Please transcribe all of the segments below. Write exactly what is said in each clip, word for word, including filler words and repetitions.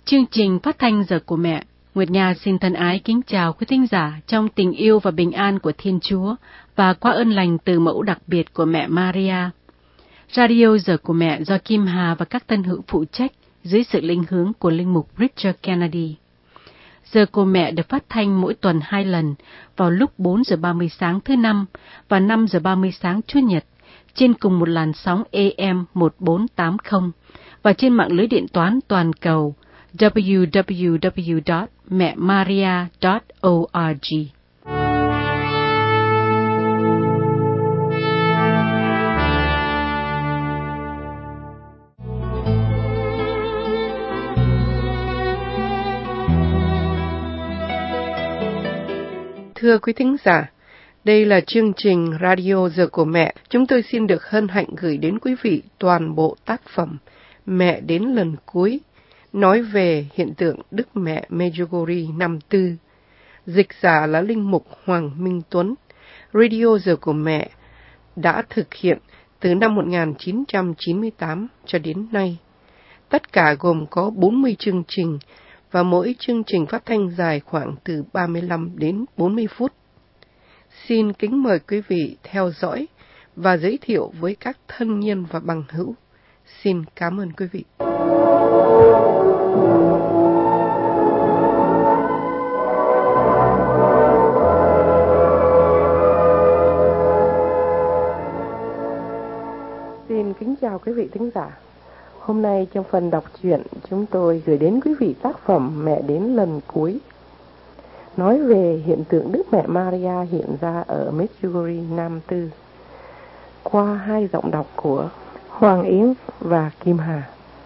Chương trình phát thanh Giờ của Mẹ, Nguyệt Nga xin thân ái kính chào quý thính giả trong tình yêu và bình an của Thiên Chúa và qua ơn lành từ mẫu đặc biệt của mẹ Maria. Radio Giờ của Mẹ do Kim Hà và các tân hữu phụ trách dưới sự linh hướng của linh mục Richard Kennedy. Giờ của Mẹ được phát thanh mỗi tuần hai lần vào lúc bốn giờ ba mươi sáng thứ Năm và năm giờ ba mươi sáng Chủ nhật trên cùng một làn sóng A M một bốn tám không và trên mạng lưới điện toán toàn cầu w w w chấm mẹ maria chấm org. Thưa quý thính giả, đây là chương trình Radio Giờ của Mẹ. Chúng tôi xin được hân hạnh gửi đến quý vị toàn bộ tác phẩm Mẹ đến lần cuối, nói về hiện tượng Đức Mẹ Medjugorje năm tư. Dịch giả là linh mục Hoàng Minh Tuấn. Radio Giờ của Mẹ đã thực hiện từ năm một nghìn chín trăm chín mươi tám cho đến nay. Tất cả gồm có bốn mươi chương trình và mỗi chương trình phát thanh dài khoảng từ ba mươi lăm đến bốn mươi phút. Xin kính mời quý vị theo dõi và giới thiệu với các thân nhân và bằng hữu. Xin cảm ơn quý vị. Xin kính chào quý vị thính giả. Hôm nay trong phần đọc truyện, chúng tôi gửi đến quý vị tác phẩm Mẹ đến lần cuối, nói về hiện tượng Đức Mẹ Maria hiện ra ở Medjugorje năm tư, qua hai giọng đọc của Hoàng Yến và Kim Hà.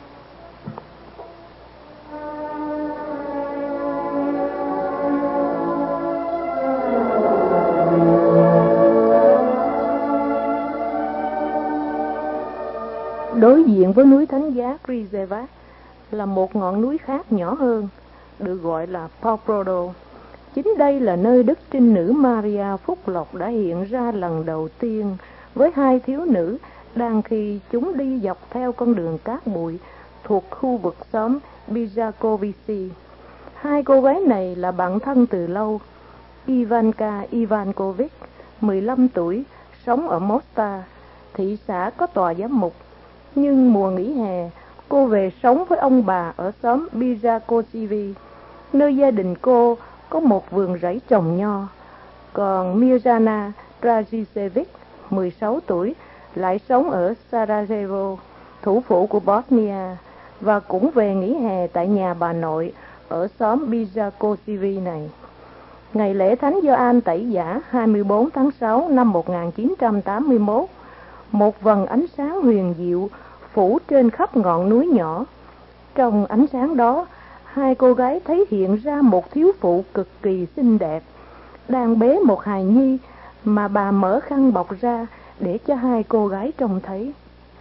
Đối diện với núi Thánh Giá Križevac là một ngọn núi khác nhỏ hơn, được gọi là Pavprodo. Chính đây là nơi Đức Trinh Nữ Maria Phúc Lộc đã hiện ra lần đầu tiên với hai thiếu nữ đang khi chúng đi dọc theo con đường cát bụi thuộc khu vực xóm Bijakovici. Hai cô gái này là bạn thân từ lâu. Ivanka Ivankovic, mười lăm tuổi, sống ở Mostar, thị xã có tòa giám mục. Nhưng mùa nghỉ hè, cô về sống với ông bà ở xóm Bijakovici, nơi gia đình cô có một vườn rẫy trồng nho. Còn Mirjana Dragicevic, mười sáu tuổi, lại sống ở Sarajevo, thủ phủ của Bosnia, và cũng về nghỉ hè tại nhà bà nội ở xóm Bijakovici này. Ngày lễ Thánh Gioan Tẩy Giả hai mươi bốn tháng sáu năm một nghìn chín trăm tám mươi mốt, một vầng ánh sáng huyền diệu phủ trên khắp ngọn núi nhỏ. Trong ánh sáng đó, hai cô gái thấy hiện ra một thiếu phụ cực kỳ xinh đẹp, đang bế một hài nhi mà bà mở khăn bọc ra để cho hai cô gái trông thấy.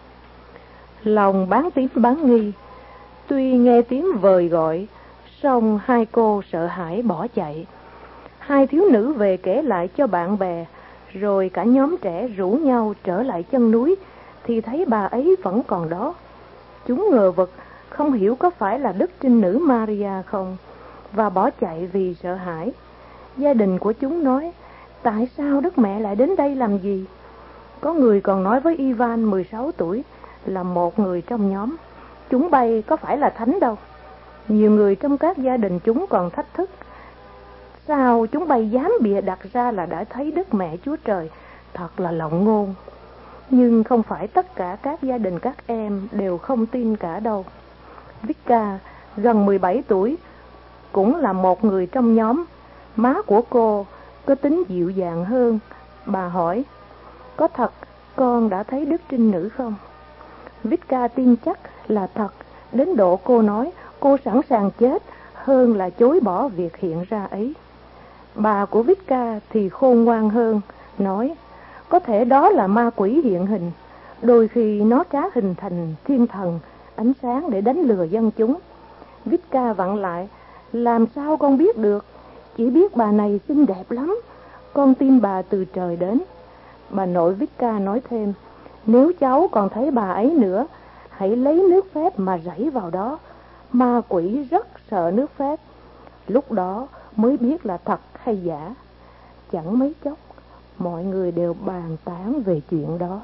Lòng bán tín bán nghi, tuy nghe tiếng vời gọi, song hai cô sợ hãi bỏ chạy. Hai thiếu nữ về kể lại cho bạn bè, rồi cả nhóm trẻ rủ nhau trở lại chân núi thì thấy bà ấy vẫn còn đó. Chúng ngờ vực, không hiểu có phải là Đức Trinh Nữ Maria không, và bỏ chạy vì sợ hãi. Gia đình của chúng nói, tại sao Đức Mẹ lại đến đây làm gì? Có người còn nói với Ivan, mười sáu tuổi, là một người trong nhóm, chúng bay có phải là thánh đâu. Nhiều người trong các gia đình chúng còn thách thức, sao chúng bay dám bịa đặt ra là đã thấy Đức Mẹ Chúa Trời, thật là lộng ngôn. Nhưng không phải tất cả các gia đình các em đều không tin cả đâu. Vika, gần mười bảy tuổi, cũng là một người trong nhóm. Má của cô có tính dịu dàng hơn. Bà hỏi, có thật con đã thấy Đức Trinh Nữ không? Vika tin chắc là thật, đến độ cô nói cô sẵn sàng chết hơn là chối bỏ việc hiện ra ấy. Bà của Vika thì khôn ngoan hơn, nói, có thể đó là ma quỷ hiện hình, đôi khi nó trá hình thành thiên thần, ánh sáng để đánh lừa dân chúng. Vika vặn lại, làm sao con biết được, chỉ biết bà này xinh đẹp lắm, con tin bà từ trời đến. Bà nội Vika nói thêm, nếu cháu còn thấy bà ấy nữa, hãy lấy nước phép mà rảy vào đó. Ma quỷ rất sợ nước phép, lúc đó mới biết là thật hay giả. Chẳng mấy chốc, mọi người đều bàn tán về chuyện đó.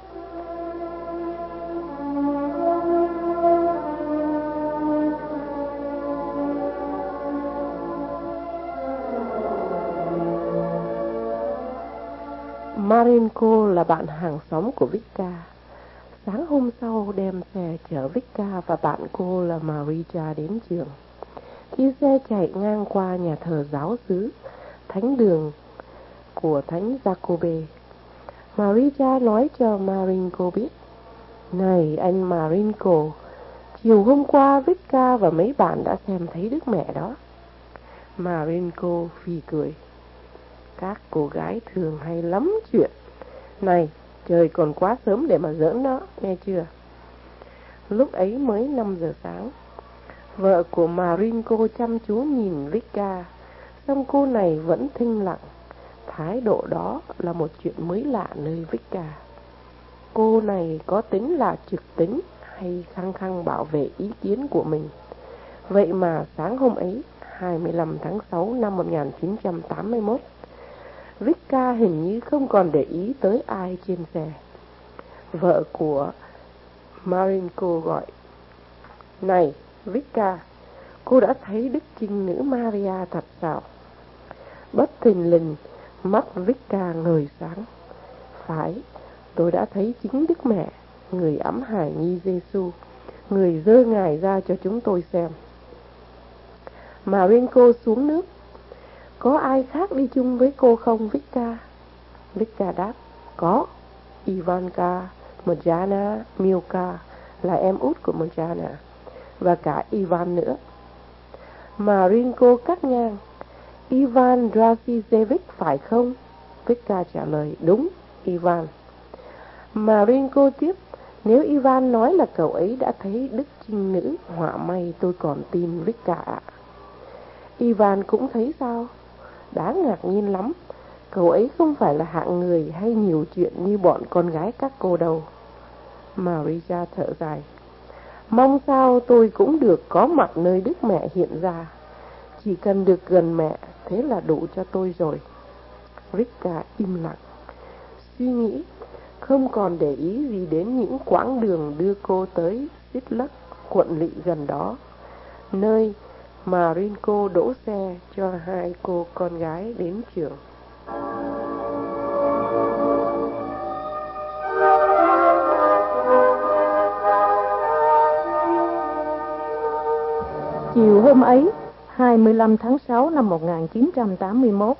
Marinko là bạn hàng xóm của Vicka. Sáng hôm sau đem xe chở Vicka và bạn cô là Marija đến trường. Khi xe chạy ngang qua nhà thờ giáo xứ, thánh đường của thánh Jacobe, Marija nói cho Marinko biết: "Này anh Marinko, chiều hôm qua Vicka và mấy bạn đã xem thấy Đức Mẹ đó." Marinko phì cười: "Các cô gái thường hay lắm chuyện. Này, trời còn quá sớm để mà giỡn đó, nghe chưa?" Lúc ấy mới năm giờ sáng. Vợ của Marinko chăm chú nhìn Vicka, song cô này vẫn thinh lặng. Thái độ đó là một chuyện mới lạ nơi Vicka. Cô này có tính là trực tính hay khăng khăng bảo vệ ý kiến của mình. Vậy mà sáng hôm ấy, hai mươi lăm tháng sáu năm một nghìn chín trăm tám mươi mốt, Vicka hình như không còn để ý tới ai trên xe. Vợ của Marinko gọi: "Này Vicka, cô đã thấy Đức Trinh Nữ Maria thật sao?" Bất thình lình, mắt Vicka ngời sáng. "Phải, tôi đã thấy chính Đức Mẹ, người ẵm hài nhi Giêsu, người giơ Ngài ra cho chúng tôi xem." Marinko xuống nước: "Có ai khác đi chung với cô không Vicka?" Vicka đáp: "Có, Ivanka, Mirjana, Milka là em út của Mirjana, và cả Ivan nữa." Marinko cắt ngang: "Ivan Dragisevich phải không?" Vicka trả lời: "Đúng, Ivan." Marinko tiếp: "Nếu Ivan nói là cậu ấy đã thấy Đức Trinh Nữ, họa may tôi còn tin Vicka ạ." "Ivan cũng thấy sao?" "Đáng ngạc nhiên lắm. Cậu ấy không phải là hạng người hay nhiều chuyện như bọn con gái các cô đâu." Marija thở dài: "Mong sao tôi cũng được có mặt nơi Đức Mẹ hiện ra. Chỉ cần được gần mẹ, thế là đủ cho tôi rồi." Vicka im lặng, suy nghĩ, không còn để ý gì đến những quãng đường đưa cô tới Sitlak, quận lỵ gần đó, nơi Marinko đỗ xe cho hai cô con gái đến trường. Chiều hôm ấy, hai mươi lăm tháng sáu năm một nghìn chín trăm tám mươi mốt,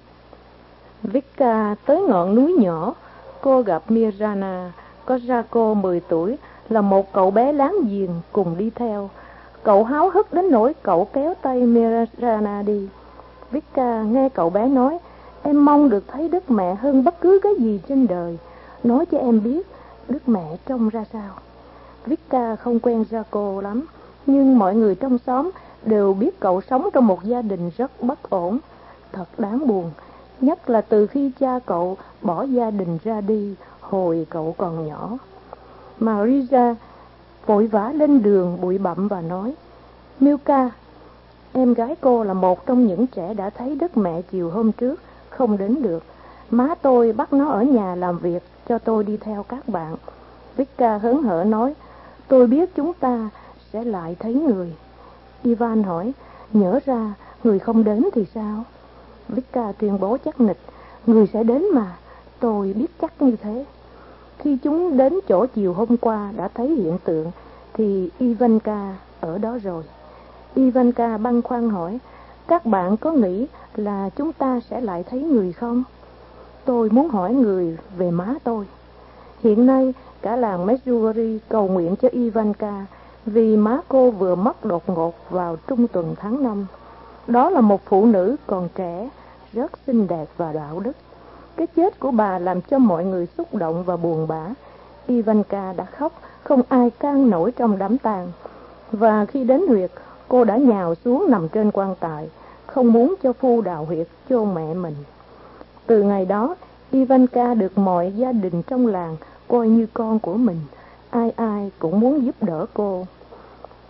Vicka tới ngọn núi nhỏ. Cô gặp Mirjana, có Jaco mười tuổi, là một cậu bé láng giềng cùng đi theo. Cậu háo hức đến nỗi cậu kéo tay Mirjana đi. Vicka nghe cậu bé nói: "Em mong được thấy Đức Mẹ hơn bất cứ cái gì trên đời. Nói cho em biết Đức Mẹ trông ra sao." Vicka không quen Jaco lắm, nhưng mọi người trong xóm đều biết cậu sống trong một gia đình rất bất ổn. Thật đáng buồn, nhất là từ khi cha cậu bỏ gia đình ra đi hồi cậu còn nhỏ. Marija vội vã lên đường bụi bặm và nói: "Milka, em gái cô là một trong những trẻ đã thấy Đức Mẹ chiều hôm trước, không đến được. Má tôi bắt nó ở nhà làm việc, cho tôi đi theo các bạn." Vicka hớn hở nói: "Tôi biết chúng ta sẽ lại thấy người." Ivan hỏi: "Nhỡ ra người không đến thì sao?" Vicka tuyên bố chắc nịch: "Người sẽ đến mà, tôi biết chắc như thế." Khi chúng đến chỗ chiều hôm qua đã thấy hiện tượng thì Ivanka ở đó rồi. Ivanka băn khoăn hỏi: "Các bạn có nghĩ là chúng ta sẽ lại thấy người không?" "Tôi muốn hỏi người về má tôi." Hiện nay cả làng Medjugorje cầu nguyện cho Ivanka vì má cô vừa mất đột ngột vào trung tuần tháng năm. Đó là một phụ nữ còn trẻ, rất xinh đẹp và đạo đức. Cái chết của bà làm cho mọi người xúc động và buồn bã. Ivanka đã khóc, không ai can nổi trong đám tang. Và khi đến huyệt, cô đã nhào xuống nằm trên quan tài, không muốn cho phu đào huyệt chôn mẹ mình. Từ ngày đó, Ivanka được mọi gia đình trong làng coi như con của mình. Ai ai cũng muốn giúp đỡ cô.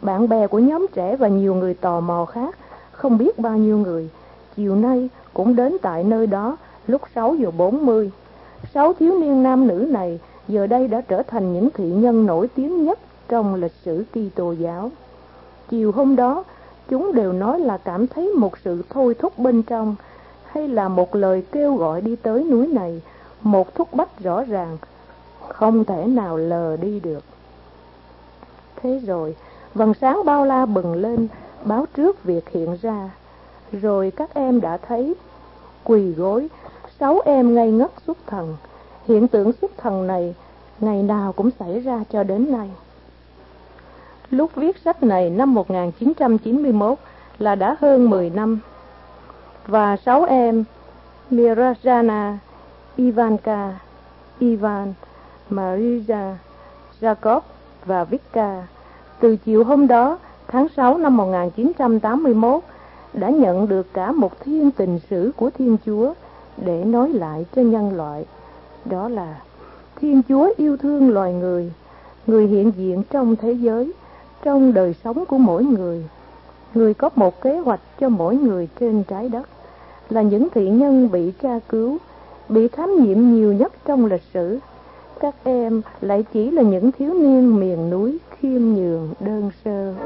bạn bè của nhóm trẻ và nhiều người tò mò khác, không biết bao nhiêu người, chiều nay cũng đến tại nơi đó lúc sáu giờ bốn mươi. Sáu thiếu niên nam nữ này giờ đây đã trở thành những thị nhân nổi tiếng nhất trong lịch sử Kitô giáo. Chiều hôm đó, chúng đều nói là cảm thấy một sự thôi thúc bên trong, hay là một lời kêu gọi đi tới núi này, một thúc bách rõ ràng, không thể nào lờ đi được. Thế rồi, vầng sáng bao la bừng lên, báo trước việc hiện ra. Rồi các em đã thấy, quỳ gối, sáu em ngây ngất xuất thần. Hiện tượng xuất thần này ngày nào cũng xảy ra cho đến nay. Lúc viết sách này năm một nghìn chín trăm chín mươi mốt là đã hơn mười năm. Và sáu em Mirjana, Ivanka, Ivan, Maria, Jacob và Vika từ chiều hôm đó, tháng sáu năm một nghìn chín trăm tám mươi mốt, đã nhận được cả một thiên tình sử của Thiên Chúa để nói lại cho nhân loại. Đó là Thiên Chúa yêu thương loài người, người hiện diện trong thế giới, trong đời sống của mỗi người. Người có một kế hoạch cho mỗi người trên trái đất, là những thị nhân bị tra cứu, bị thám nhiễm nhiều nhất trong lịch sử. Các em lại chỉ là những thiếu niên miền núi khiêm nhường đơn sơ.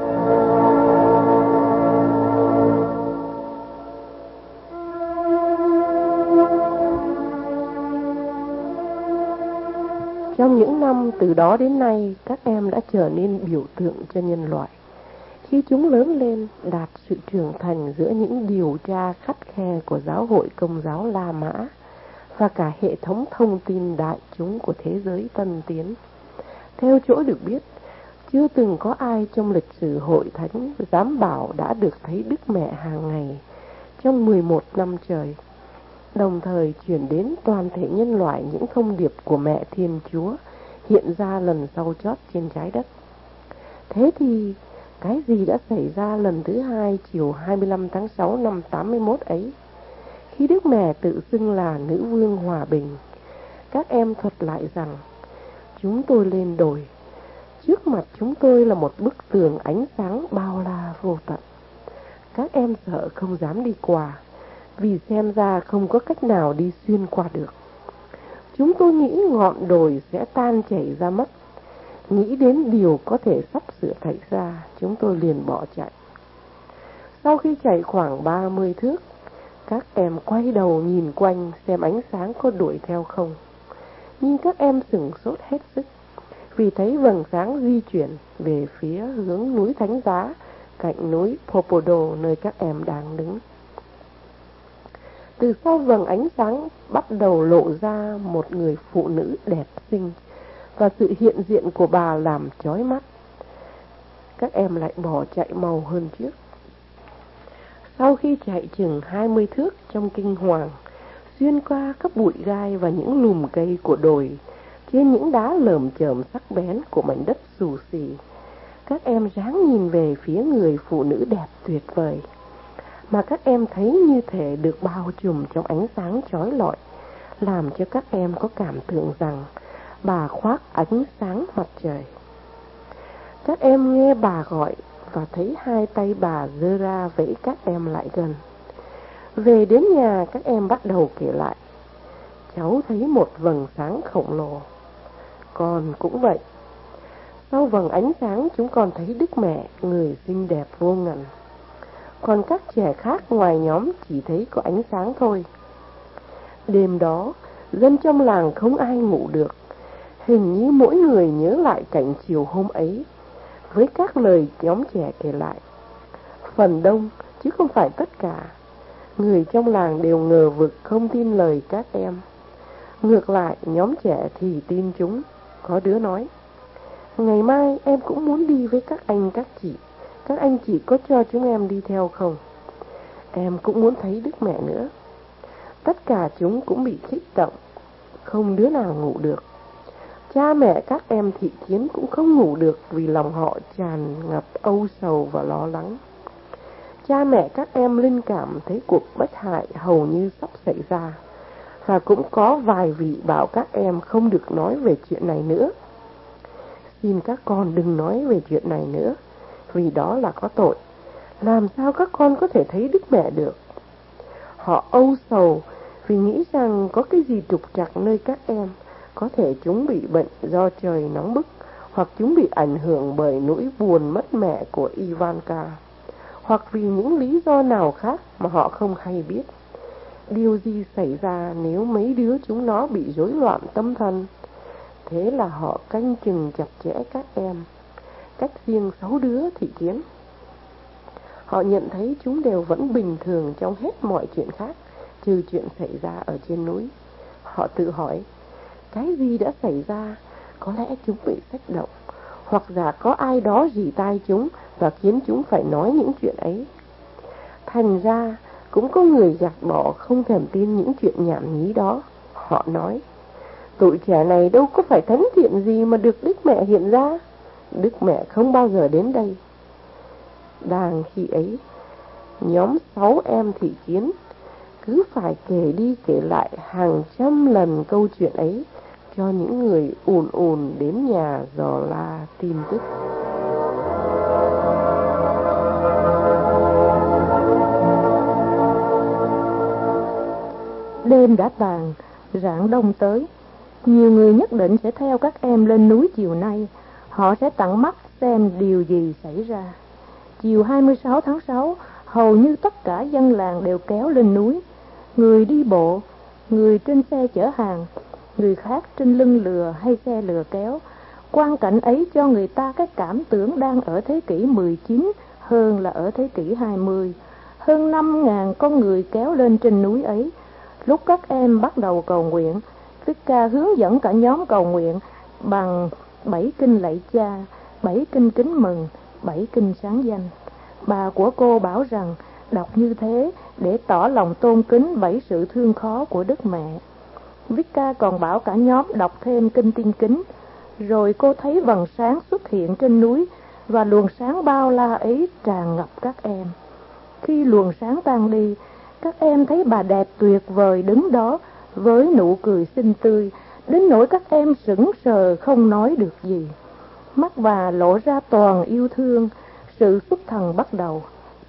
Trong những năm từ đó đến nay, các em đã trở nên biểu tượng cho nhân loại. Khi chúng lớn lên, đạt sự trưởng thành giữa những điều tra khắt khe của giáo hội Công giáo La Mã và cả hệ thống thông tin đại chúng của thế giới tân tiến. Theo chỗ được biết, chưa từng có ai trong lịch sử hội thánh dám bảo đã được thấy Đức Mẹ hàng ngày trong mười một năm trời, đồng thời chuyển đến toàn thể nhân loại những thông điệp của Mẹ Thiên Chúa hiện ra lần sau chót trên trái đất. Thế thì cái gì đã xảy ra lần thứ hai chiều hai mươi lăm tháng sáu năm tám mươi mốt ấy, khi Đức Mẹ tự xưng là Nữ Vương Hòa Bình? Các em thuật lại rằng, chúng tôi lên đồi, trước mặt chúng tôi là một bức tường ánh sáng bao la vô tận. Các em sợ không dám đi qua, vì xem ra không có cách nào đi xuyên qua được. Chúng tôi nghĩ ngọn đồi sẽ tan chảy ra mất. Nghĩ đến điều có thể sắp sửa xảy ra, chúng tôi liền bỏ chạy. Sau khi chạy khoảng ba mươi thước, các em quay đầu nhìn quanh xem ánh sáng có đuổi theo không. Nhưng các em sửng sốt hết sức, vì thấy vầng sáng di chuyển về phía hướng núi Thánh Giá, cạnh núi Popodo nơi các em đang đứng. Từ sau vầng ánh sáng bắt đầu lộ ra một người phụ nữ đẹp xinh, và sự hiện diện của bà làm chói mắt. Các em lại bỏ chạy mau hơn trước. Sau khi chạy chừng hai mươi thước trong kinh hoàng, xuyên qua các bụi gai và những lùm cây của đồi, trên những đá lởm chởm sắc bén của mảnh đất xù xì, các em ráng nhìn về phía người phụ nữ đẹp tuyệt vời, mà các em thấy như thể được bao trùm trong ánh sáng chói lọi, làm cho các em có cảm tưởng rằng bà khoác ánh sáng mặt trời. Các em nghe bà gọi và thấy hai tay bà giơ ra vẫy các em lại gần. Về đến nhà, các em bắt đầu kể lại. Cháu thấy một vầng sáng khổng lồ. Con cũng vậy. Sau vầng ánh sáng, chúng con thấy Đức Mẹ, người xinh đẹp vô ngần. Còn các trẻ khác ngoài nhóm chỉ thấy có ánh sáng thôi. Đêm đó, dân trong làng không ai ngủ được. Hình như mỗi người nhớ lại cảnh chiều hôm ấy, với các lời nhóm trẻ kể lại. Phần đông, chứ không phải tất cả, người trong làng đều ngờ vực không tin lời các em. Ngược lại, nhóm trẻ thì tin chúng. Có đứa nói, ngày mai em cũng muốn đi với các anh các chị. Các anh chị có cho chúng em đi theo không? Em cũng muốn thấy Đức Mẹ nữa. Tất cả chúng cũng bị kích động, không đứa nào ngủ được. Cha mẹ các em thị kiến cũng không ngủ được vì lòng họ tràn ngập âu sầu và lo lắng. Cha mẹ các em linh cảm thấy cuộc bất hại hầu như sắp xảy ra, và cũng có vài vị bảo các em không được nói về chuyện này nữa. Xin các con đừng nói về chuyện này nữa, vì đó là có tội. Làm sao các con có thể thấy Đức Mẹ được? Họ âu sầu vì nghĩ rằng có cái gì trục trặc nơi các em. Có thể chúng bị bệnh do trời nóng bức, hoặc chúng bị ảnh hưởng bởi nỗi buồn mất mẹ của Ivanka, hoặc vì những lý do nào khác mà họ không hay biết. Điều gì xảy ra nếu mấy đứa chúng nó bị rối loạn tâm thần? Thế là họ canh chừng chặt chẽ các em, cách riêng sáu đứa thị kiến. Họ nhận thấy chúng đều vẫn bình thường trong hết mọi chuyện khác, trừ chuyện xảy ra ở trên núi. Họ tự hỏi, cái gì đã xảy ra? Có lẽ chúng bị xách động, hoặc giả có ai đó rỉ tai chúng và khiến chúng phải nói những chuyện ấy. Thành ra cũng có người gạt bỏ, không thèm tin những chuyện nhảm nhí đó. Họ nói, tụi trẻ này đâu có phải thánh thiện gì mà được Đức Mẹ hiện ra. Đức Mẹ không bao giờ đến đây. Đang khi ấy, nhóm sáu em thị kiến cứ phải kể đi kể lại hàng trăm lần câu chuyện ấy cho những người ùn ùn đến nhà dò la tin tức. Đêm đã tàn, rạng đông tới. Nhiều người nhất định sẽ theo các em lên núi chiều nay. Họ sẽ tận mắt xem điều gì xảy ra. Chiều hai mươi sáu tháng sáu, hầu như tất cả dân làng đều kéo lên núi. Người đi bộ, người trên xe chở hàng, người khác trên lưng lừa hay xe lừa kéo. Quang cảnh ấy cho người ta cái cảm tưởng đang ở thế kỷ mười chín hơn là ở thế kỷ hai mươi. Hơn năm ngàn con người kéo lên trên núi ấy. Lúc các em bắt đầu cầu nguyện, Vicka hướng dẫn cả nhóm cầu nguyện bằng bảy kinh lạy Cha, bảy kinh kính mừng, bảy kinh sáng danh. Bà của cô bảo rằng đọc như thế để tỏ lòng tôn kính bảy sự thương khó của Đức Mẹ. Vicka còn bảo cả nhóm đọc thêm kinh Tiên Kính. Rồi cô thấy vầng sáng xuất hiện trên núi, và luồng sáng bao la ấy tràn ngập các em. Khi luồng sáng tan đi, các em thấy bà đẹp tuyệt vời đứng đó với nụ cười xinh tươi, đến nỗi các em sững sờ không nói được gì. Mắt bà lộ ra toàn yêu thương. Sự xuất thần bắt đầu.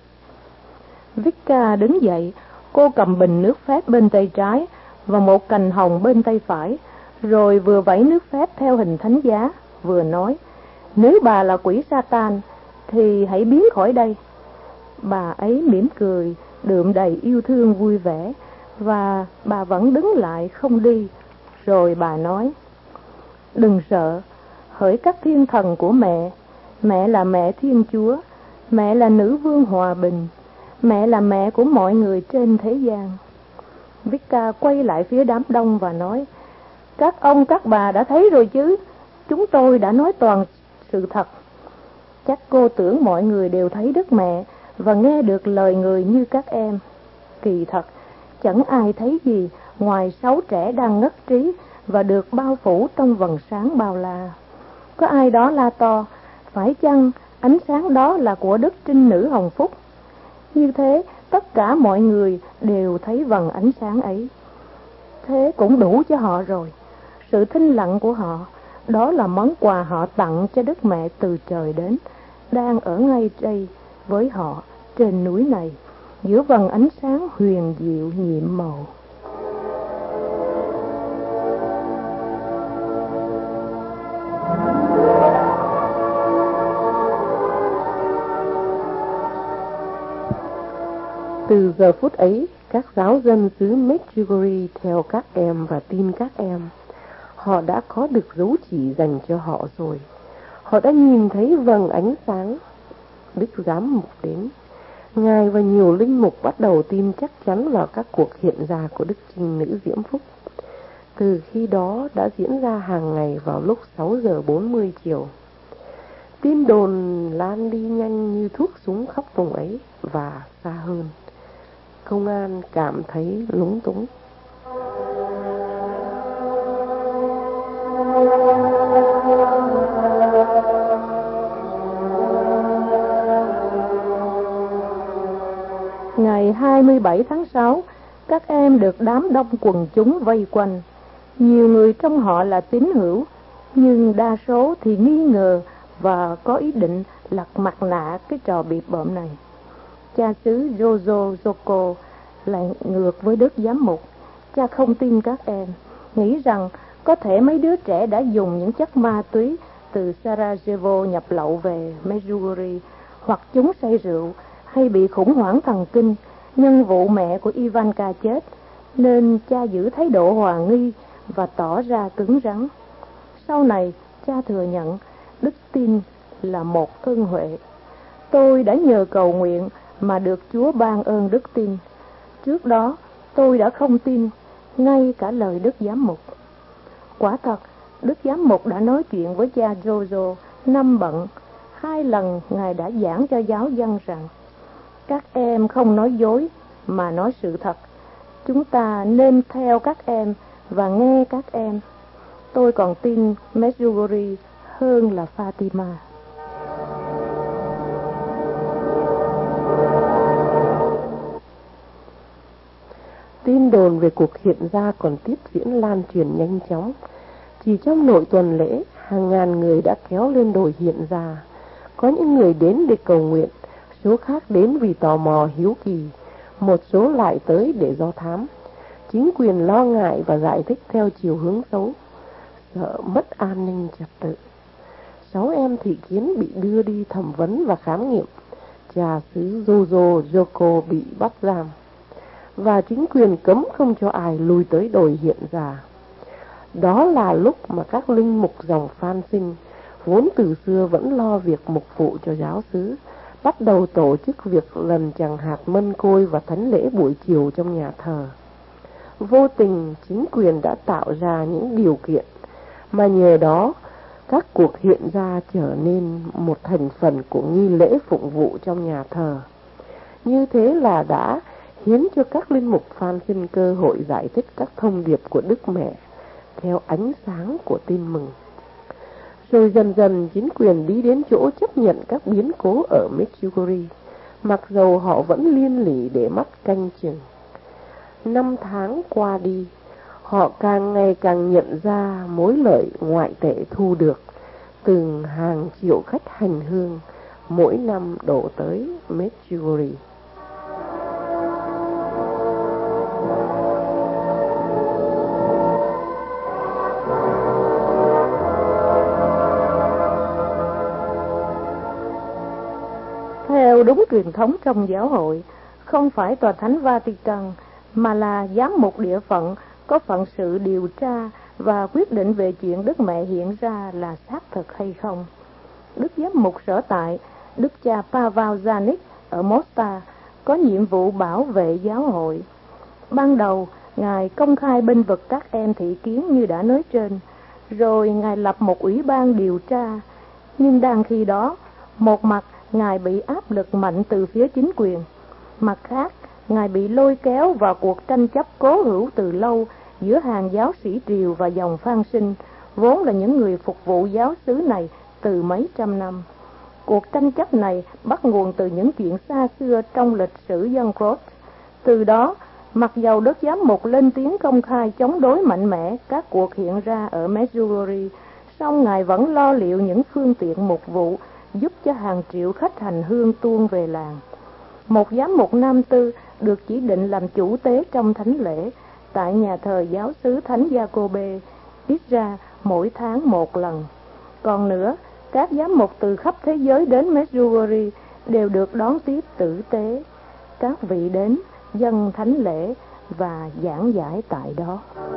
Vicka đứng dậy, cô cầm bình nước phép bên tay trái và một cành hồng bên tay phải, rồi vừa vẩy nước phép theo hình thánh giá, vừa nói, nếu bà là quỷ Satan thì hãy biến khỏi đây. Bà ấy mỉm cười, đượm đầy yêu thương vui vẻ, và bà vẫn đứng lại không đi. Rồi bà nói, đừng sợ, hỡi các thiên thần của mẹ. Mẹ là mẹ Thiên Chúa, mẹ là nữ vương hòa bình, mẹ là mẹ của mọi người trên thế gian. Vicka quay lại phía đám đông và nói, các ông các bà đã thấy rồi chứ, chúng tôi đã nói toàn sự thật. Chắc cô tưởng mọi người đều thấy Đức Mẹ và nghe được lời người như các em. Kỳ thật, chẳng ai thấy gì ngoài sáu trẻ đang ngất trí và được bao phủ trong vầng sáng bao la. Có ai đó la to, phải chăng ánh sáng đó là của Đức Trinh Nữ Hồng Phúc? Như thế, tất cả mọi người đều thấy vầng ánh sáng ấy. Thế cũng đủ cho họ rồi. Sự thinh lặng của họ, đó là món quà họ tặng cho Đức Mẹ từ trời đến, đang ở ngay đây với họ trên núi này, giữa vầng ánh sáng huyền diệu nhiệm màu. Từ giờ phút ấy, các giáo dân xứ Medjugorje theo các em và tin các em. Họ đã có được dấu chỉ dành cho họ rồi. Họ đã nhìn thấy vầng ánh sáng. Đức giám mục đến. Ngài và nhiều linh mục bắt đầu tin chắc chắn vào các cuộc hiện ra của Đức Trinh Nữ Diễm Phúc. Từ khi đó đã diễn ra hàng ngày vào lúc sáu giờ bốn mươi chiều. Tin đồn lan đi nhanh như thuốc súng khắp vùng ấy và xa hơn. Công an cảm thấy lúng túng. Ngày hai mươi bảy tháng sáu, các em được đám đông quần chúng vây quanh. Nhiều người trong họ là tín hữu, nhưng đa số thì nghi ngờ và có ý định lật mặt nạ cái trò bịp bợm này. Cha xứ Jojo Joko lại ngược với đức giám mục. Cha không tin các em, nghĩ rằng có thể mấy đứa trẻ đã dùng những chất ma túy từ Sarajevo nhập lậu về Medjugorje, hoặc chúng say rượu hay bị khủng hoảng thần kinh nhân vụ mẹ của Ivanka chết, nên cha giữ thái độ hoài nghi và tỏ ra cứng rắn. Sau này, cha thừa nhận đức tin là một ân huệ. Tôi đã nhờ cầu nguyện mà được Chúa ban ơn đức tin. Trước đó, tôi đã không tin ngay cả lời đức giám mục. Quả thật, đức giám mục đã nói chuyện với cha Jojo năm bận. Hai lần Ngài đã giảng cho giáo dân rằng các em không nói dối mà nói sự thật. Chúng ta nên theo các em và nghe các em. Tôi còn tin Medjugorje hơn là Fatima. Tin đồn về cuộc hiện ra còn tiếp diễn lan truyền nhanh chóng. Chỉ trong nội tuần lễ, hàng ngàn người đã kéo lên đồi hiện ra. Có những người đến để cầu nguyện, số khác đến vì tò mò hiếu kỳ, một số lại tới để do thám. Chính quyền lo ngại và giải thích theo chiều hướng xấu, sợ mất an ninh trật tự. Sáu em thị kiến bị đưa đi thẩm vấn và khám nghiệm. Cha xứ Jojo Joko bị bắt giam, và chính quyền cấm không cho ai lui tới đồi hiện ra. Đó là lúc mà các linh mục dòng Phan Sinh, vốn từ xưa vẫn lo việc mục vụ cho giáo xứ, bắt đầu tổ chức việc lần chẳng hạt mân côi và thánh lễ buổi chiều trong nhà thờ. Vô tình, chính quyền đã tạo ra những điều kiện mà nhờ đó các cuộc hiện ra trở nên một thành phần của nghi lễ phụng vụ trong nhà thờ. Như thế là đã hiến cho các linh mục Phan Sinh cơ hội giải thích các thông điệp của Đức Mẹ theo ánh sáng của tin mừng. Rồi dần dần chính quyền đi đến chỗ chấp nhận các biến cố ở Medjugorje, mặc dầu họ vẫn liên lỉ để mắt canh chừng. Năm tháng qua đi, họ càng ngày càng nhận ra mối lợi ngoại tệ thu được từng hàng triệu khách hành hương mỗi năm đổ tới Medjugorje. Theo đúng truyền thống trong giáo hội, không phải tòa thánh Vatican mà là giám mục địa phận có phận sự điều tra và quyết định về chuyện Đức Mẹ hiện ra là xác thực hay không. Đức giám mục sở tại, Đức cha Pavel Zanik ở Mostar, có nhiệm vụ bảo vệ giáo hội. Ban đầu, Ngài công khai bênh vực các em thị kiến như đã nói trên, rồi Ngài lập một ủy ban điều tra. Nhưng đang khi đó, một mặt Ngài bị áp lực mạnh từ phía chính quyền, mặt khác Ngài bị lôi kéo vào cuộc tranh chấp cố hữu từ lâu giữa hàng giáo sĩ Triều và dòng Phan Sinh, vốn là những người phục vụ giáo xứ này từ mấy trăm năm. Cuộc tranh chấp này bắt nguồn từ những chuyện xa xưa trong lịch sử dân Croat. Từ đó, mặc dầu Đức giám mục lên tiếng công khai chống đối mạnh mẽ các cuộc hiện ra ở Medjugorje, song Ngài vẫn lo liệu những phương tiện mục vụ giúp cho hàng triệu khách hành hương tuôn về làng. Một giám mục nam tư được chỉ định làm chủ tế trong thánh lễ tại nhà thờ giáo xứ Thánh Giacôbê, ít ra mỗi tháng một lần. Còn nữa, các giám mục từ khắp thế giới đến Medjugorje đều được đón tiếp tử tế. Các vị đến dâng thánh lễ và giảng giải tại đó.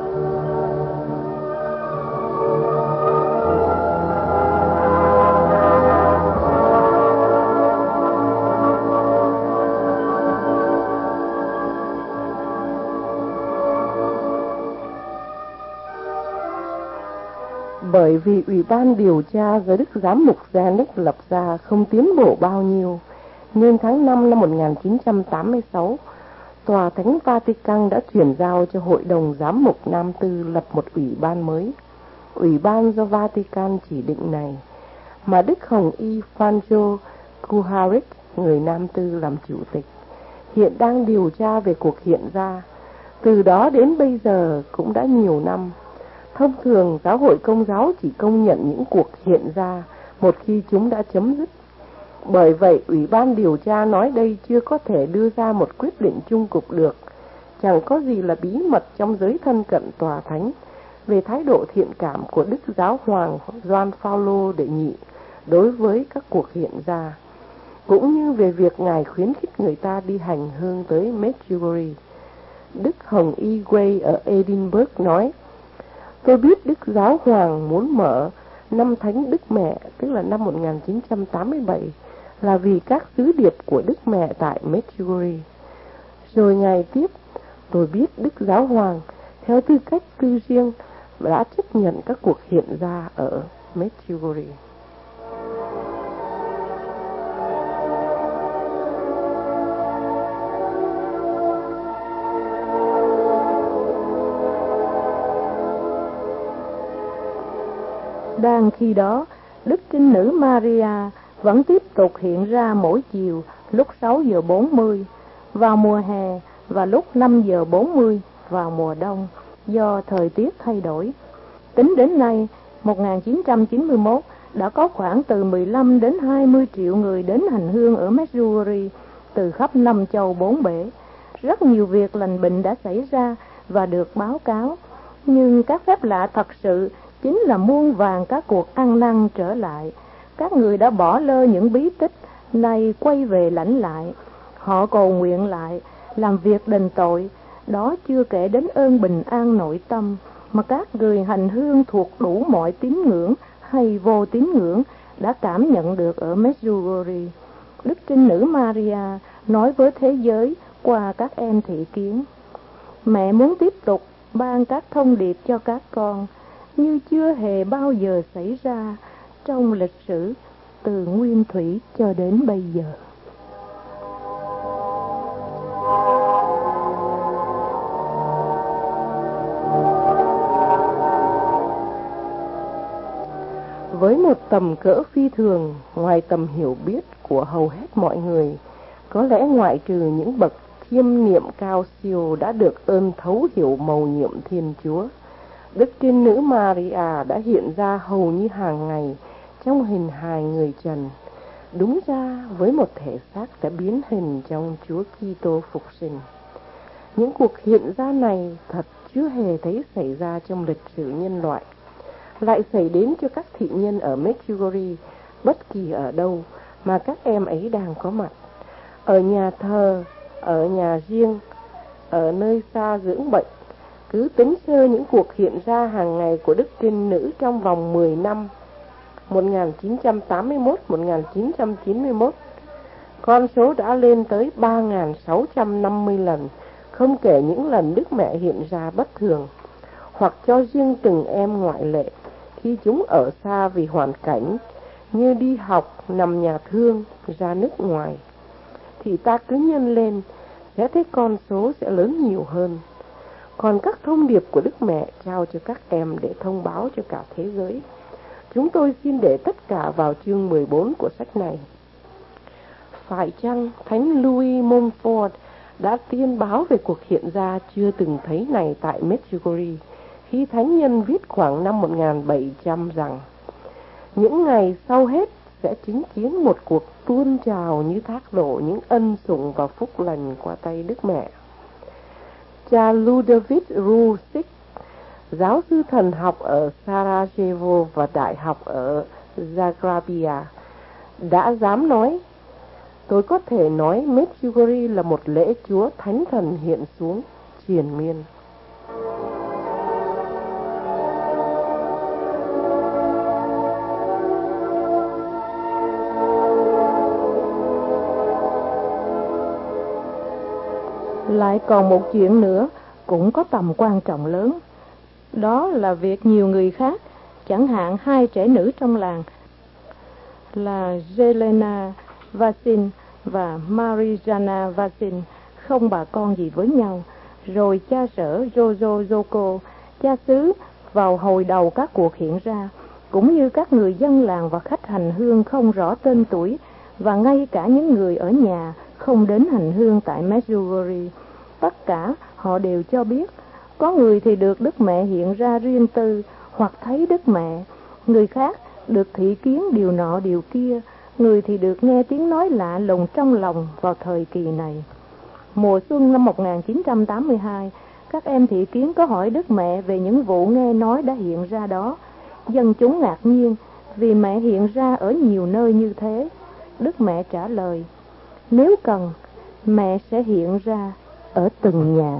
Bởi vì ủy ban điều tra do Đức Giám mục Zanik lập ra không tiến bộ bao nhiêu, nên tháng năm năm một nghìn chín trăm tám mươi sáu, Tòa Thánh Vatican đã chuyển giao cho Hội đồng Giám mục Nam Tư lập một ủy ban mới. Ủy ban do Vatican chỉ định này, mà Đức Hồng Y Franjo Kuharic, người Nam Tư, làm chủ tịch, hiện đang điều tra về cuộc hiện ra. Từ đó đến bây giờ cũng đã nhiều năm. Thông thường, giáo hội Công giáo chỉ công nhận những cuộc hiện ra một khi chúng đã chấm dứt. Bởi vậy, Ủy ban điều tra nói đây chưa có thể đưa ra một quyết định chung cục được. Chẳng có gì là bí mật trong giới thân cận tòa thánh về thái độ thiện cảm của Đức Giáo hoàng Gioan Phaolô đệ nhị đối với các cuộc hiện ra, cũng như về việc Ngài khuyến khích người ta đi hành hương tới Medjugorje. Đức Hồng Y Way ở Edinburgh nói: Tôi biết Đức Giáo hoàng muốn mở năm Thánh Đức Mẹ, tức là năm một nghìn chín trăm tám mươi bảy, là vì các sứ điệp của Đức Mẹ tại Medjugorje. Rồi Ngài tiếp: Tôi biết Đức Giáo hoàng theo tư cách tư riêng đã chấp nhận các cuộc hiện ra ở Medjugorje. Đang khi đó, Đức Trinh Nữ Maria vẫn tiếp tục hiện ra mỗi chiều lúc sáu giờ bốn mươi vào mùa hè và lúc năm giờ bốn mươi vào mùa đông, do thời tiết thay đổi. Tính đến nay, một nghìn chín trăm chín mươi mốt, đã có khoảng từ mười lăm đến hai mươi triệu người đến hành hương ở Medjugorje từ khắp năm châu bốn bể. Rất nhiều việc lành bệnh đã xảy ra và được báo cáo, nhưng các phép lạ thật sự chính là muôn vàn các cuộc ăn năn trở lại. Các người đã bỏ lơ những bí tích, nay quay về lãnh lại. Họ cầu nguyện lại, làm việc đền tội. Đó chưa kể đến ơn bình an nội tâm mà các người hành hương thuộc đủ mọi tín ngưỡng hay vô tín ngưỡng đã cảm nhận được ở Medjugorje. Đức Trinh Nữ Maria nói với thế giới qua các em thị kiến: Mẹ muốn tiếp tục ban các thông điệp cho các con như chưa hề bao giờ xảy ra trong lịch sử từ nguyên thủy cho đến bây giờ. Với một tầm cỡ phi thường, ngoài tầm hiểu biết của hầu hết mọi người, có lẽ ngoại trừ những bậc chiêm niệm cao siêu đã được ơn thấu hiểu mầu nhiệm Thiên Chúa, Đức Trinh Nữ Maria đã hiện ra hầu như hàng ngày trong hình hài người trần. Đúng ra, với một thể xác đã biến hình trong Chúa Kitô phục sinh. Những cuộc hiện ra này thật chưa hề thấy xảy ra trong lịch sử nhân loại, lại xảy đến cho các thị nhân ở Medjugorje bất kỳ ở đâu mà các em ấy đang có mặt, ở nhà thờ, ở nhà riêng, ở nơi xa dưỡng bệnh. Cứ tính sơ những cuộc hiện ra hàng ngày của Đức Trinh Nữ trong vòng mười năm, một nghìn chín trăm tám mươi mốt đến một nghìn chín trăm chín mươi mốt, con số đã lên tới ba nghìn sáu trăm năm mươi lần, không kể những lần Đức Mẹ hiện ra bất thường, hoặc cho riêng từng em ngoại lệ khi chúng ở xa vì hoàn cảnh như đi học, nằm nhà thương, ra nước ngoài. Thì ta cứ nhân lên, sẽ thấy con số sẽ lớn nhiều hơn. Còn các thông điệp của Đức Mẹ trao cho các em để thông báo cho cả thế giới, chúng tôi xin để tất cả vào chương mười bốn của sách này. Phải chăng Thánh Louis Montfort đã tiên báo về cuộc hiện ra chưa từng thấy này tại Medjugorje, khi thánh nhân viết khoảng năm một nghìn bảy trăm rằng những ngày sau hết sẽ chứng kiến một cuộc tuôn trào như thác đổ những ân sủng và phúc lành qua tay Đức Mẹ. Cha Ludovic Roussik, giáo sư thần học ở Sarajevo và đại học ở Zagrabia, đã dám nói: Tôi có thể nói Medjugorje là một lễ Chúa Thánh Thần hiện xuống triền miên. Lại còn một chuyện nữa cũng có tầm quan trọng lớn. Đó là việc nhiều người khác, chẳng hạn hai trẻ nữ trong làng là Jelena Vasin và Marijana Vasin không bà con gì với nhau. Rồi cha sở Jojo Joko, cha xứ, vào hồi đầu các cuộc hiện ra, cũng như các người dân làng và khách hành hương không rõ tên tuổi, và ngay cả những người ở nhà không đến hành hương tại Medjugorje. Tất cả họ đều cho biết, có người thì được Đức Mẹ hiện ra riêng tư hoặc thấy Đức Mẹ, người khác được thị kiến điều nọ điều kia, người thì được nghe tiếng nói lạ lùng trong lòng vào thời kỳ này. Mùa xuân năm một nghìn chín trăm tám mươi hai, các em thị kiến có hỏi Đức Mẹ về những vụ nghe nói đã hiện ra đó. Dân chúng ngạc nhiên vì mẹ hiện ra ở nhiều nơi như thế. Đức Mẹ trả lời, nếu cần, mẹ sẽ hiện ra ở từng nhà.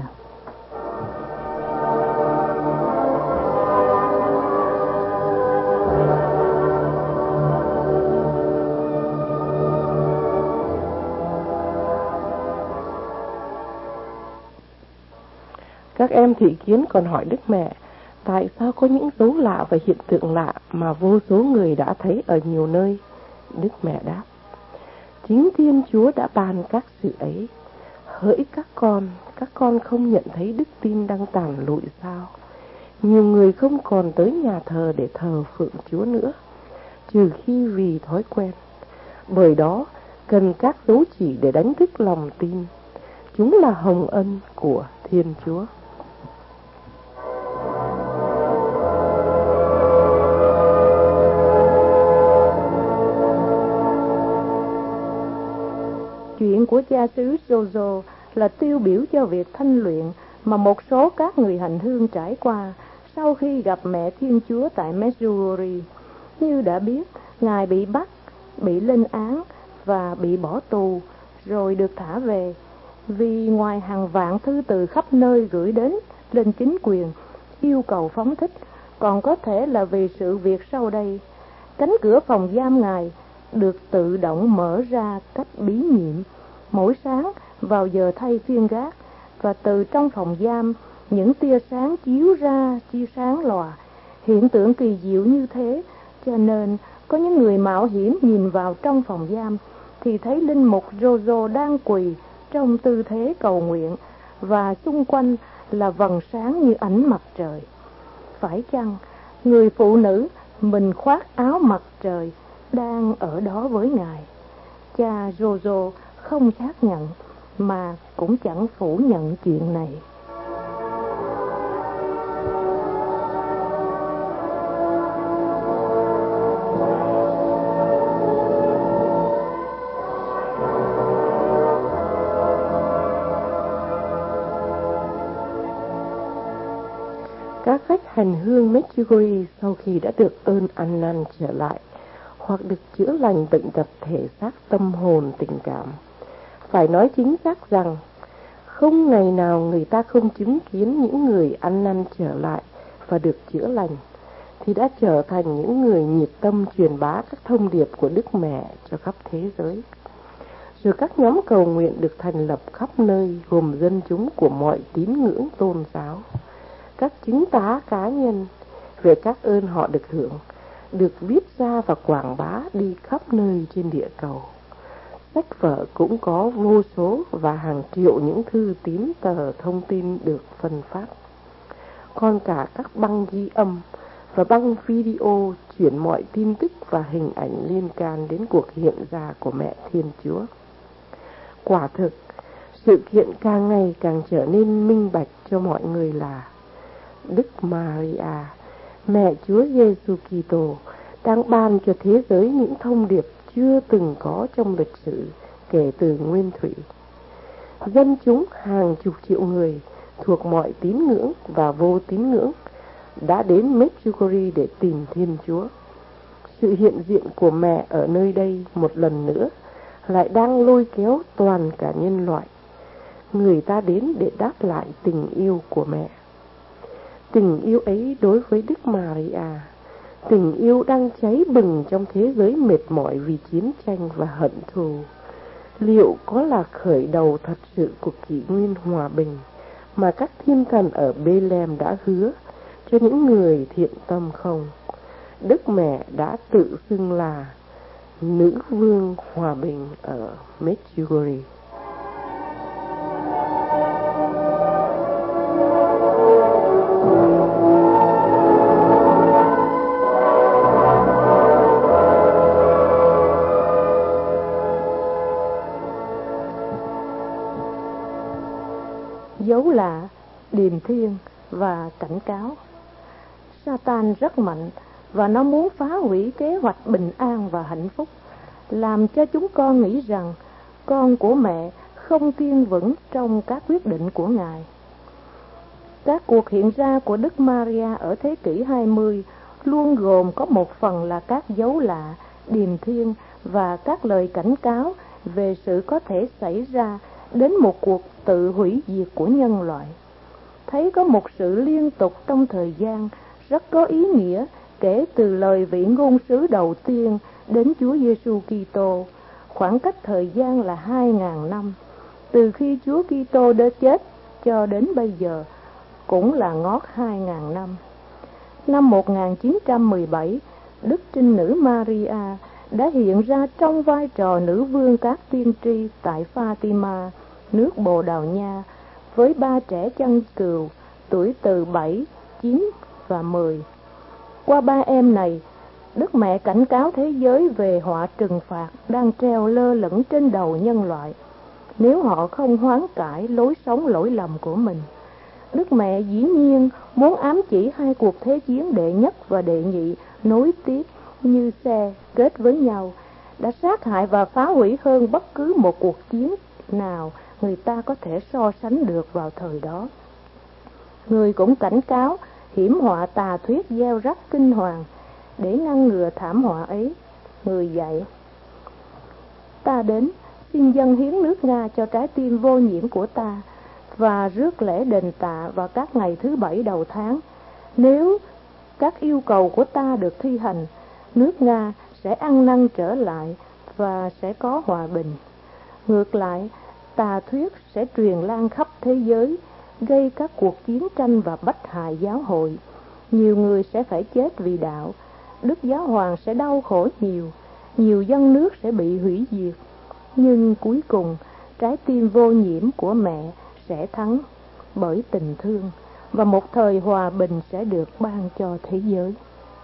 Các em thị kiến còn hỏi Đức Mẹ, tại sao có những dấu lạ và hiện tượng lạ mà vô số người đã thấy ở nhiều nơi? Đức Mẹ đáp, chính Thiên Chúa đã ban các sự ấy. Hỡi các con, các con không nhận thấy đức tin đang tàn lụi sao? Nhiều người không còn tới nhà thờ để thờ phượng Chúa nữa, trừ khi vì thói quen. Bởi đó, cần các dấu chỉ để đánh thức lòng tin. Chúng là hồng ân của Thiên Chúa. Chuyện của cha xứ Jojo là tiêu biểu cho việc thanh luyện mà một số các người hành hương trải qua sau khi gặp mẹ Thiên Chúa tại Missouri. Như đã biết, Ngài bị bắt, bị lên án và bị bỏ tù, rồi được thả về. Vì ngoài hàng vạn thư từ khắp nơi gửi đến lên chính quyền yêu cầu phóng thích, còn có thể là vì sự việc sau đây. Cánh cửa phòng giam Ngài được tự động mở ra cách bí nhiệm mỗi sáng vào giờ thay phiên gác, và từ trong phòng giam những tia sáng chiếu ra chiếu sáng lòa. Hiện tượng kỳ diệu như thế cho nên có những người mạo hiểm nhìn vào trong phòng giam thì thấy linh mục Jojo đang quỳ trong tư thế cầu nguyện, và xung quanh là vầng sáng như ánh mặt trời. Phải chăng người phụ nữ mình khoác áo mặt trời đang ở đó với Ngài? Cha Jojo không xác nhận mà cũng chẳng phủ nhận chuyện này. Các khách hành hương Medjugorje sau khi đã được ơn ăn năn trở lại, hoặc được chữa lành bệnh tật thể xác, tâm hồn, tình cảm, phải nói chính xác rằng không ngày nào người ta không chứng kiến những người ăn năn trở lại và được chữa lành thì đã trở thành những người nhiệt tâm truyền bá các thông điệp của Đức Mẹ cho khắp thế giới. Rồi các nhóm cầu nguyện được thành lập khắp nơi, gồm dân chúng của mọi tín ngưỡng tôn giáo. Các chứng tá cá nhân về các ơn họ được hưởng được viết ra và quảng bá đi khắp nơi trên địa cầu. Sách vở cũng có vô số và hàng triệu những thư tín tờ thông tin được phân phát. Còn cả các băng ghi âm và băng video chuyển mọi tin tức và hình ảnh liên can đến cuộc hiện ra của mẹ Thiên Chúa. Quả thực, sự kiện càng ngày càng trở nên minh bạch cho mọi người là Đức Maria, mẹ Chúa Giêsu Kitô, đang ban cho thế giới những thông điệp chưa từng có trong lịch sử kể từ nguyên thủy. Dân chúng hàng chục triệu người thuộc mọi tín ngưỡng và vô tín ngưỡng đã đến Medjugorje để tìm Thiên Chúa. Sự hiện diện của mẹ ở nơi đây một lần nữa lại đang lôi kéo toàn cả nhân loại. Người ta đến để đáp lại tình yêu của mẹ. Tình yêu ấy đối với Đức Maria, tình yêu đang cháy bừng trong thế giới mệt mỏi vì chiến tranh và hận thù, liệu có là khởi đầu thật sự của kỷ nguyên hòa bình mà các thiên thần ở Bethlehem đã hứa cho những người thiện tâm không? Đức Mẹ đã tự xưng là Nữ Vương Hòa Bình ở Medjugorje. Dấu lạ, điềm thiên và cảnh cáo. Satan rất mạnh và nó muốn phá hủy kế hoạch bình an và hạnh phúc. làm cho chúng con nghĩ rằng con của mẹ không kiên vững trong các quyết định của Ngài. Các cuộc hiện ra của Đức Maria ở thế kỷ hai mươi luôn gồm có một phần là các dấu lạ, điềm thiên và các lời cảnh cáo về sự có thể xảy ra đến một cuộc tự hủy diệt của nhân loại. Thấy có một sự liên tục trong thời gian rất có ý nghĩa kể từ lời vị ngôn sứ đầu tiên đến Chúa Giêsu Kitô, khoảng cách thời gian là hai ngàn năm, từ khi Chúa Kitô đã chết cho đến bây giờ cũng là ngót hai ngàn năm. Năm một nghìn chín trăm mười bảy, Đức Trinh Nữ Maria đã hiện ra trong vai trò nữ vương các tiên tri tại Fatima, nước Bồ Đào Nha, với ba trẻ chăn cừu tuổi từ bảy, chín và mười. Qua ba em này, Đức Mẹ cảnh cáo thế giới về họa trừng phạt đang treo lơ lửng trên đầu nhân loại nếu họ không hoán cải lối sống lỗi lầm của mình. Đức Mẹ dĩ nhiên muốn ám chỉ hai cuộc thế chiến đệ nhất và đệ nhị nối tiếp như xe kết với nhau, đã sát hại và phá hủy hơn bất cứ một cuộc chiến nào người ta có thể so sánh được vào thời đó. Người cũng cảnh cáo hiểm họa tà thuyết gieo rắc kinh hoàng. Để ngăn ngừa thảm họa ấy, người dạy: ta đến xin dâng hiến nước Nga cho trái tim vô nhiễm của ta và rước lễ đền tạ vào các ngày thứ bảy đầu tháng. Nếu các yêu cầu của ta được thi hành, nước Nga sẽ ăn năn trở lại và sẽ có hòa bình. Ngược lại, tà thuyết sẽ truyền lan khắp thế giới, gây các cuộc chiến tranh và bách hại giáo hội. Nhiều người sẽ phải chết vì đạo, Đức Giáo Hoàng sẽ đau khổ nhiều, nhiều dân nước sẽ bị hủy diệt. Nhưng cuối cùng, trái tim vô nhiễm của mẹ sẽ thắng bởi tình thương, và một thời hòa bình sẽ được ban cho thế giới.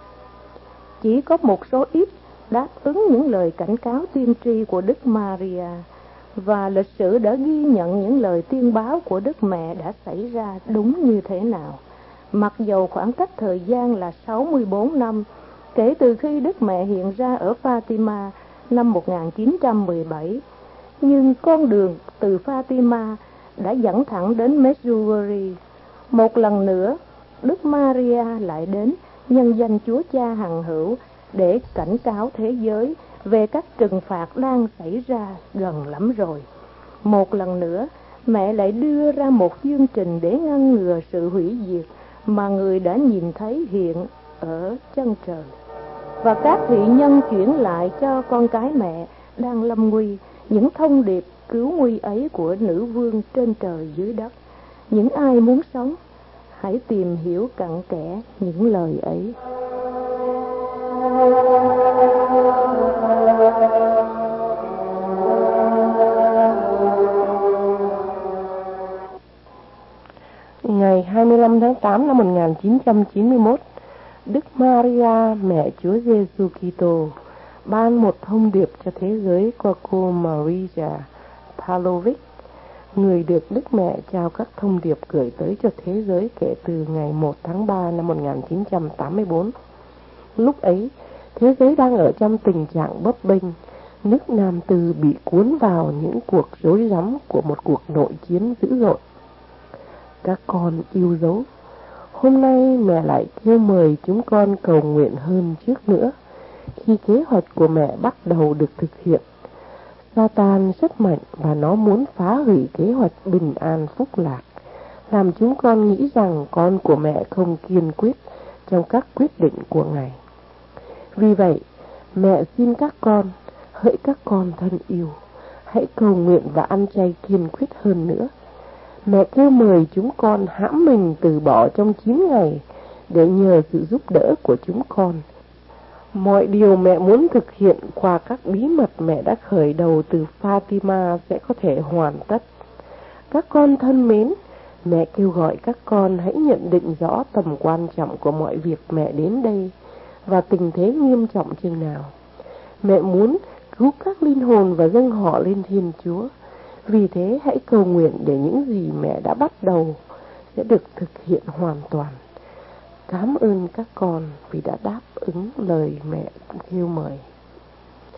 Chỉ có một số ít đáp ứng những lời cảnh cáo tiên tri của Đức Maria, và lịch sử đã ghi nhận những lời tiên báo của Đức Mẹ đã xảy ra đúng như thế nào. Mặc dầu khoảng cách thời gian là sáu mươi bốn năm kể từ khi Đức Mẹ hiện ra ở Fatima năm một nghìn chín trăm mười bảy, nhưng con đường từ Fatima đã dẫn thẳng đến Medjugorje. Một lần nữa, Đức Maria lại đến nhân danh Chúa Cha hằng hữu để cảnh cáo thế giới về các trừng phạt đang xảy ra gần lắm rồi. Một lần nữa, mẹ lại đưa ra một chương trình để ngăn ngừa sự hủy diệt mà người đã nhìn thấy hiện ở chân trời. Và các thị nhân chuyển lại cho con cái mẹ đang lâm nguy những thông điệp cứu nguy ấy của nữ vương trên trời dưới đất. Những ai muốn sống, hãy tìm hiểu cặn kẽ những lời ấy. Ngày hai mươi lăm tháng tám năm một nghìn chín trăm chín mươi mốt, Đức Maria, mẹ Chúa Giêsu Kitô, ban một thông điệp cho thế giới qua cô Maria Pavlovich, người được Đức Mẹ trao các thông điệp gửi tới cho thế giới kể từ ngày một tháng ba năm một nghìn chín trăm tám mươi tư. Lúc ấy, thế giới đang ở trong tình trạng bấp bênh, nước Nam Tư bị cuốn vào những cuộc rối rắm của một cuộc nội chiến dữ dội. Các con yêu dấu, hôm nay mẹ lại kêu mời chúng con cầu nguyện hơn trước nữa. Khi kế hoạch của mẹ bắt đầu được thực hiện, Satan rất mạnh và nó muốn phá hủy kế hoạch bình an phúc lạc, làm chúng con nghĩ rằng con của mẹ không kiên quyết trong các quyết định của Ngài. Vì vậy, mẹ xin các con, hỡi các con thân yêu, hãy cầu nguyện và ăn chay kiên quyết hơn nữa. Mẹ kêu mời chúng con hãm mình từ bỏ trong chín ngày để nhờ sự giúp đỡ của chúng con. Mọi điều mẹ muốn thực hiện qua các bí mật mẹ đã khởi đầu từ Fatima sẽ có thể hoàn tất. Các con thân mến, mẹ kêu gọi các con hãy nhận định rõ tầm quan trọng của mọi việc mẹ đến đây và tình thế nghiêm trọng chừng nào. Mẹ muốn cứu các linh hồn và dâng họ lên Thiên Chúa. Vì thế hãy cầu nguyện để những gì mẹ đã bắt đầu sẽ được thực hiện hoàn toàn. Cảm ơn các con vì đã đáp ứng lời mẹ kêu mời.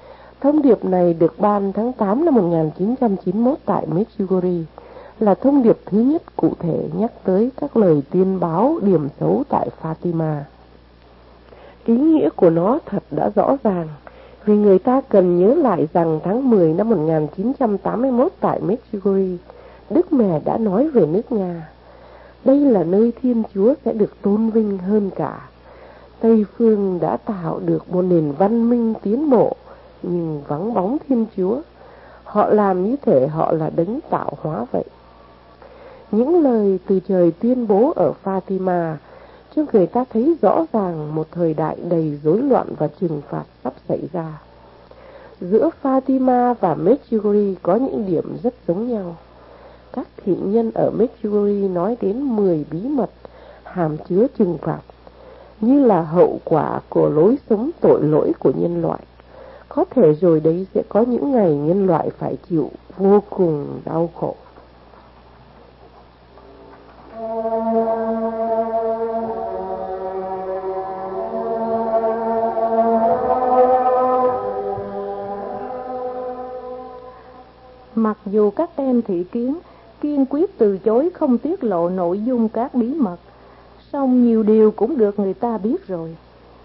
Thông điệp này được ban tháng tám năm một nghìn chín trăm chín mươi mốt tại Medjugorje, là thông điệp thứ nhất cụ thể nhắc tới các lời tiên báo điểm xấu tại Fatima. Ý nghĩa của nó thật đã rõ ràng, vì người ta cần nhớ lại rằng tháng mười năm một nghìn chín trăm tám mươi mốt tại Medjugorje, Đức Mẹ đã nói về nước Nga: đây là nơi Thiên Chúa sẽ được tôn vinh hơn cả. Tây phương đã tạo được một nền văn minh tiến bộ, nhưng vắng bóng Thiên Chúa. Họ làm như thể họ là đấng tạo hóa vậy. Những lời từ trời tuyên bố ở Fatima cho người ta thấy rõ ràng một thời đại đầy rối loạn và trừng phạt sắp xảy ra. Giữa Fatima và Medjugorje có những điểm rất giống nhau. Các thị nhân ở Medjugorje nói đến mười bí mật hàm chứa trừng phạt, như là hậu quả của lối sống tội lỗi của nhân loại. Có thể rồi đấy sẽ có những ngày nhân loại phải chịu vô cùng đau khổ. Mặc dù các em thị kiến kiên quyết từ chối không tiết lộ nội dung các bí mật, song nhiều điều cũng được người ta biết rồi.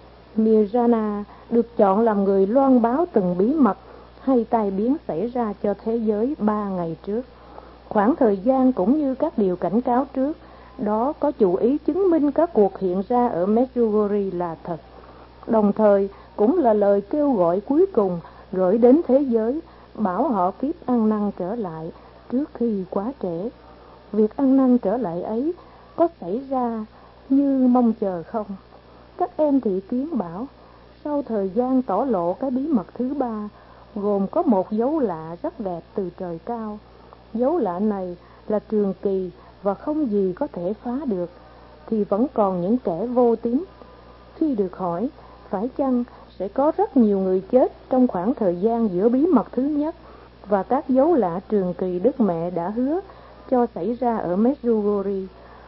Mirjana được chọn làm người loan báo từng bí mật hay tai biến xảy ra cho thế giới ba ngày trước. Khoảng thời gian cũng như các điều cảnh cáo trước đó có chủ ý chứng minh các cuộc hiện ra ở Medjugorje là thật, đồng thời cũng là lời kêu gọi cuối cùng gửi đến thế giới, bảo họ kiếp ăn năn trở lại trước khi quá trễ. Việc ăn năn trở lại ấy có xảy ra như mong chờ không? Các em thị kiến bảo, sau thời gian tỏ lộ cái bí mật thứ ba, gồm có một dấu lạ rất đẹp từ trời cao. Dấu lạ này là trường kỳ và không gì có thể phá được, thì vẫn còn những kẻ vô tín. Khi được hỏi, phải chăng sẽ có rất nhiều người chết trong khoảng thời gian giữa bí mật thứ nhất và các dấu lạ trường kỳ Đức Mẹ đã hứa cho xảy ra ở Medjugorje,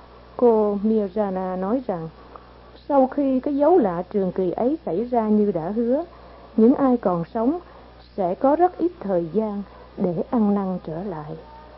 cô Mirjana nói rằng, sau khi cái dấu lạ trường kỳ ấy xảy ra như đã hứa, những ai còn sống sẽ có rất ít thời gian để ăn năn trở lại.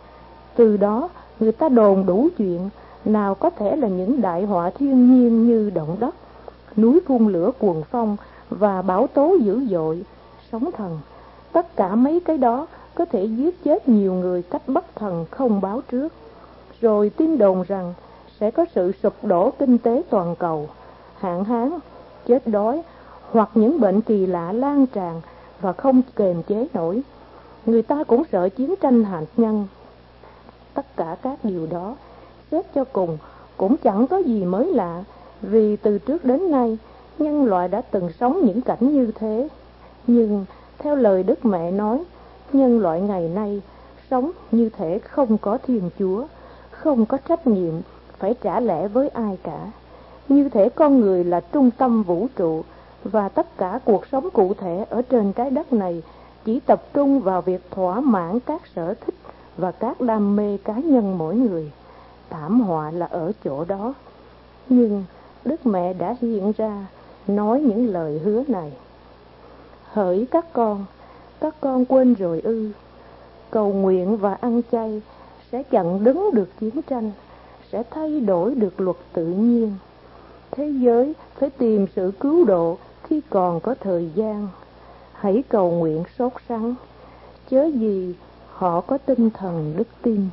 Từ đó, người ta đồn đủ chuyện, nào có thể là những đại họa thiên nhiên như động đất, núi phun lửa cuồng phong và bão tố dữ dội, sóng thần. Tất cả mấy cái đó có thể giết chết nhiều người cách bất thần không báo trước. Rồi tin đồn rằng sẽ có sự sụp đổ kinh tế toàn cầu, hạn hán, chết đói hoặc những bệnh kỳ lạ lan tràn và không kềm chế nổi. Người ta cũng sợ chiến tranh hạt nhân. Tất cả các điều đó, xét cho cùng, cũng chẳng có gì mới lạ, vì từ trước đến nay, nhân loại đã từng sống những cảnh như thế. Nhưng, theo lời Đức Mẹ nói, nhân loại ngày nay sống như thể không có Thiên Chúa, không có trách nhiệm phải trả lẽ với ai cả. Như thể con người là trung tâm vũ trụ, và tất cả cuộc sống cụ thể ở trên trái đất này chỉ tập trung vào việc thỏa mãn các sở thích và các đam mê cá nhân mỗi người. Thảm họa là ở chỗ đó. Nhưng Đức Mẹ đã hiện ra, nói những lời hứa này. Hỡi các con, các con quên rồi ư? Cầu nguyện và ăn chay sẽ chặn đứng được chiến tranh, sẽ thay đổi được luật tự nhiên. Thế giới phải tìm sự cứu độ khi còn có thời gian. Hãy cầu nguyện sốt sắng, chớ gì họ có tinh thần đức tin.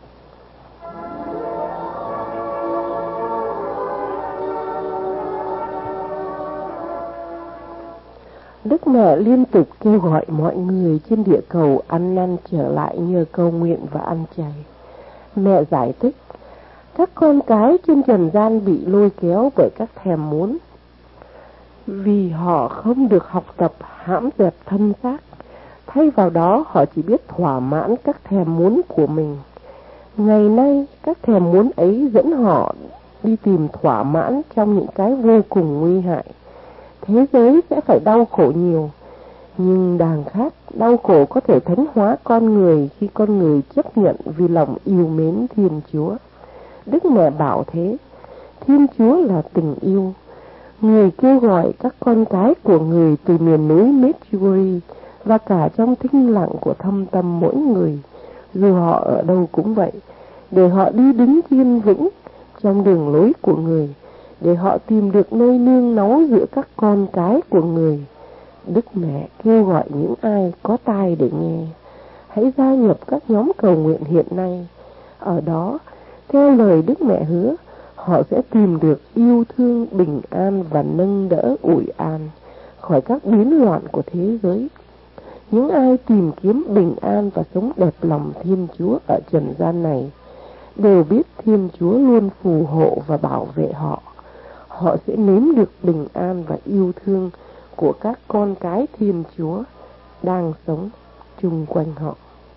Đức Mẹ liên tục kêu gọi mọi người trên địa cầu ăn năn trở lại nhờ cầu nguyện và ăn chay. Mẹ giải thích, các con cái trên trần gian bị lôi kéo bởi các thèm muốn, vì họ không được học tập hãm dẹp thân xác. Thay vào đó họ chỉ biết thỏa mãn các thèm muốn của mình. Ngày nay các thèm muốn ấy dẫn họ đi tìm thỏa mãn trong những cái vô cùng nguy hại. Thế giới sẽ phải đau khổ nhiều, nhưng đằng khác, đau khổ có thể thánh hóa con người khi con người chấp nhận vì lòng yêu mến Thiên Chúa. Đức Mẹ bảo thế, Thiên Chúa là tình yêu. Người kêu gọi các con cái của người từ miền núi Medjugorje và cả trong thinh lặng của thâm tâm mỗi người, dù họ ở đâu cũng vậy, để họ đi đứng kiên vững trong đường lối của người, để họ tìm được nơi nương náu giữa các con cái của người. Đức Mẹ kêu gọi những ai có tai để nghe, hãy gia nhập các nhóm cầu nguyện hiện nay. Ở đó, theo lời Đức Mẹ hứa, họ sẽ tìm được yêu thương, bình an và nâng đỡ ủi an khỏi các biến loạn của thế giới. Những ai tìm kiếm bình an và sống đẹp lòng Thiên Chúa ở trần gian này đều biết Thiên Chúa luôn phù hộ và bảo vệ họ. Họ sẽ nếm được bình an và yêu thương của các con cái Thiên Chúa đang sống chung quanh họ.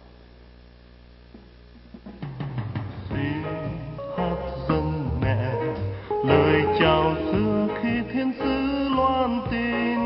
Xin hát dâng mẹ lời chào xưa khi thiên sứ loan tin.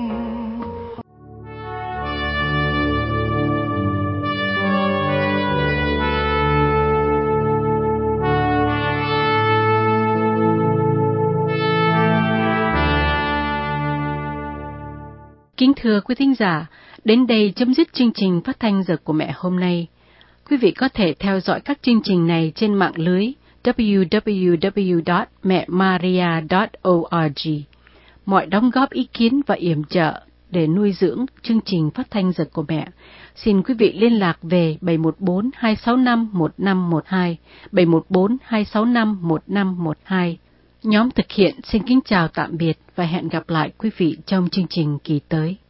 Kính thưa quý thính giả, đến đây chấm dứt chương trình phát thanh Giờ của Mẹ hôm nay. Quý vị có thể theo dõi các chương trình này trên mạng lưới w w w chấm mẹ maria chấm org. Mọi đóng góp ý kiến và yểm trợ để nuôi dưỡng chương trình phát thanh Giờ của Mẹ, xin quý vị liên lạc về bảy một bốn hai sáu năm một năm một hai, bảy một bốn hai sáu năm một năm một hai. Nhóm thực hiện xin kính chào tạm biệt và hẹn gặp lại quý vị trong chương trình kỳ tới.